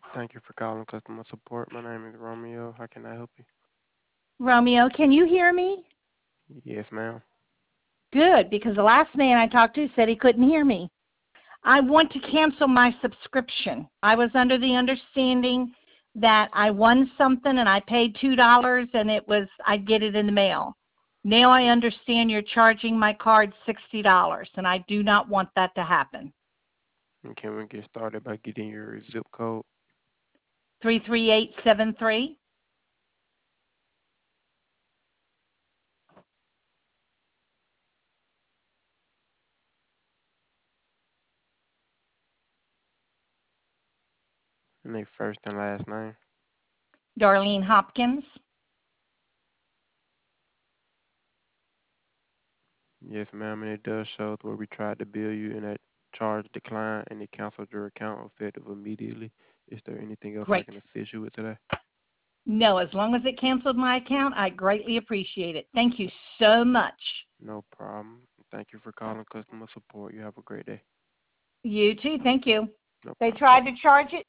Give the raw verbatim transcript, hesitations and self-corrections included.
Thank you for calling customer support. My name is Romeo. How can I help you? Romeo, can you hear me? Yes, ma'am. Good, because the last man I talked to said he couldn't hear me. I want to cancel my subscription. I was under the understanding that I won something and I paid two dollars and it was I'd get it in the mail. Now I understand you're charging my card sixty dollars and I do not want that to happen. And can we get started by getting your zip code? three three eight seven three. And their first and last name? Darlene Hopkins. Yes, ma'am. And it does show where we tried to bill you and that charge declined and it canceled your account effective immediately. Is there anything else I Great. can assist you with today? No, as long as it canceled my account, I greatly appreciate it. Thank you so much. No problem. Thank you for calling customer support. You have a great day. You too. Thank you. No They problem. tried to charge it